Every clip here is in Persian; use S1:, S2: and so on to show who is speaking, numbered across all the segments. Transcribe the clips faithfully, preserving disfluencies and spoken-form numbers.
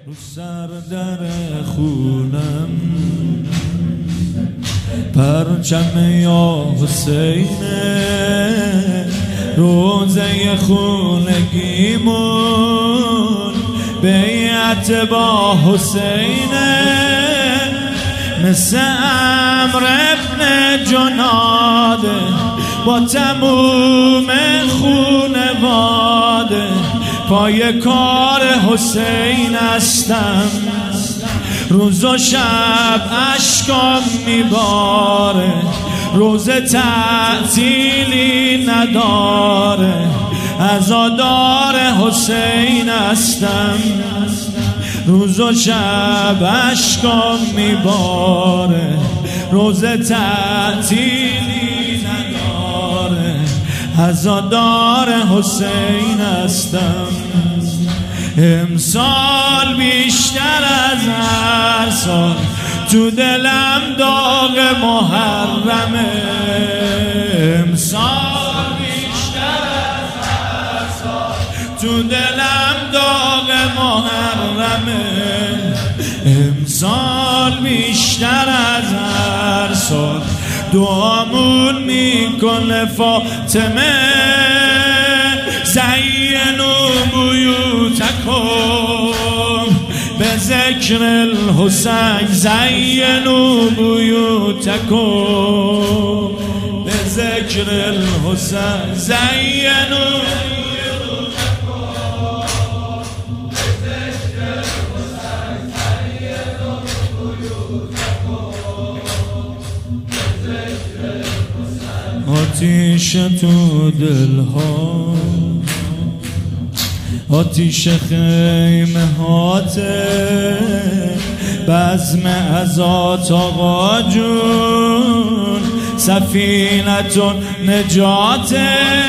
S1: رو سر در خونم پرچم یا حسینه، روزه خونگیمون بیعت با حسینه، مثل عمرو ابن جناده با تموم خونواده، پای کار حسین هستم، روز و شب اشکام میباره، روز تعطیلی نداره، عزادار حسین هستم، روز و شب اشکام میباره، روز تعطیلی نداره، عزادار حسین هستم. امسال بیشتر از هر سال تو دلم داغ محرمه، امسال بیشتر از هر سال تو دلم داغ محرمه، امسال بیشتر از هر سال دعامون میکنه فاطمه، زینوا بیوتکم به ذکر الحسین، زینوا بیوتکم به ذکر الحسین، زینوا آتیش تو دلها، آتیش خیمه هاته، بزم ازات آقا جون، سفینتون نجاته،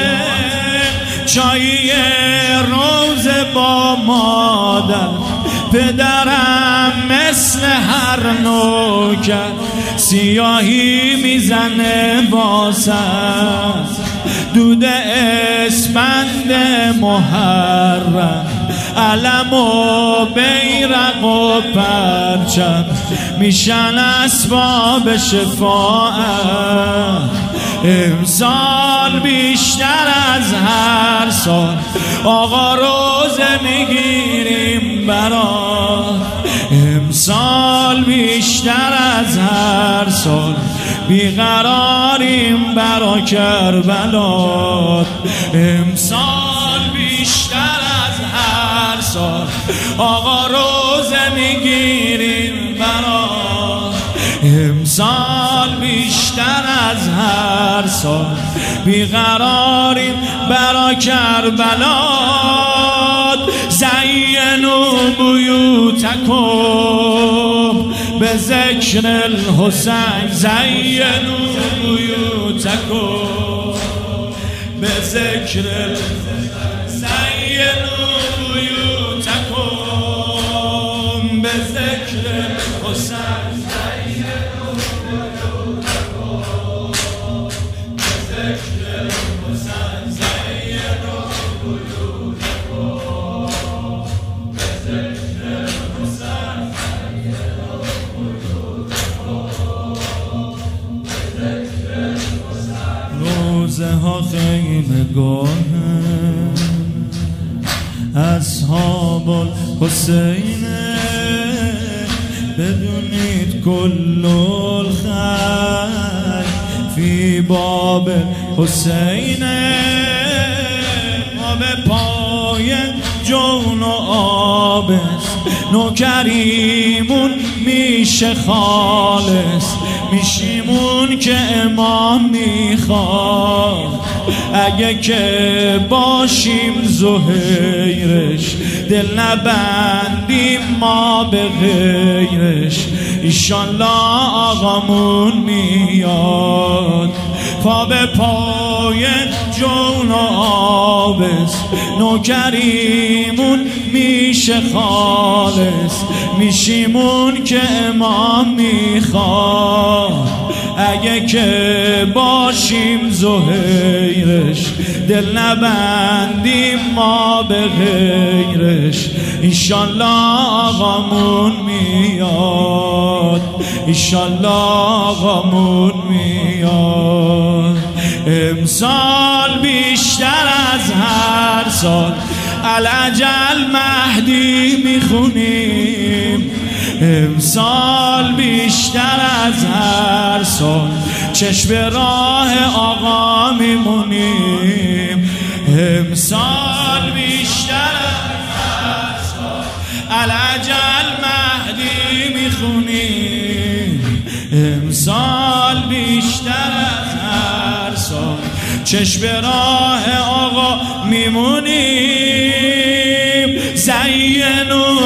S1: چایی روز با مادر، پدرم مثل هر نوکر، سیاهی میزنه واسم، دود اسپند محرم، علم و بیرق و پرچم، میشن اسباب شفاعت. امسال بیشتر از هر سال آقا روزه میگیریم برات، امسال بیشتر از هر سال بیقراریم برا کربلات، امسال بیشتر از هر سال آقا روزه میگیریم برات، امسال بیشتر از هر سال بیقراریم برا کربلات، زینوا بیوتکم به ذکر الحسین، زینوا بیوتکم به ذکر الحسین، زینوا بیوتکم به ذکر الحسین، روزه ها خیمه گاهه، اصحاب الحسینه، بدونید کل الخیر فی باب حسینه، ما به پای جون و آبست، نوکریمون میشه خالص، میشیمون که امام میخواد، اگه که باشیم زهیرش، دل نبندیم ما به غیرش، ایشالله آقامون میاد، پا به پای جون و آبست، نوکریمون میشه خالص، میشیمون که امام میخواد، اگه که باشیم زهیرش، دل نبندیم ما به غیرش، ایشالله آقامون میاد، ایشالله آقامون میاد. امسال بیشتر از هر سال العجل مهدی میخونیم، امسال بیشتر از هر سال چشم راه آقا میمونیم، امسال بیشتر از هر سال العجل مهدی میخونیم، امسال بیشتر از هر سال چشم راه آقا میمونیم. زینوا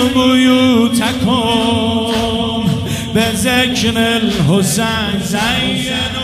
S1: بیوتکم به ذکر الحسین، زینوا